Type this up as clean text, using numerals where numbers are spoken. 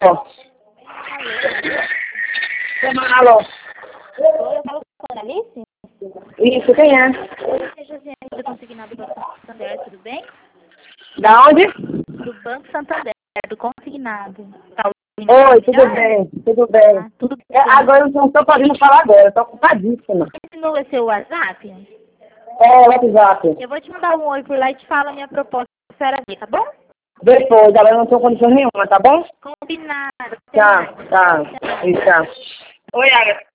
Alô. Oi, eu falo com a Alice? Isso, quem é? É Josiane do Consignado do Banco Santander, tudo bem? Da onde? Do Banco Santander, do Consignado. Tá ouvindo Oi, tudo melhor? bem, tudo bem. Ah, tudo bem. Agora eu não estou podendo falar agora, estou ocupadíssima. Esse não é seu WhatsApp? É, WhatsApp. Eu vou te mandar um oi por lá e te falo a minha proposta para a ver, tá bom? Depois, agora eu não estou com condição nenhuma, tá bom? Combinado. Até Tá, mais. tá. Até mais. Isso, tá. Oi, Agatha.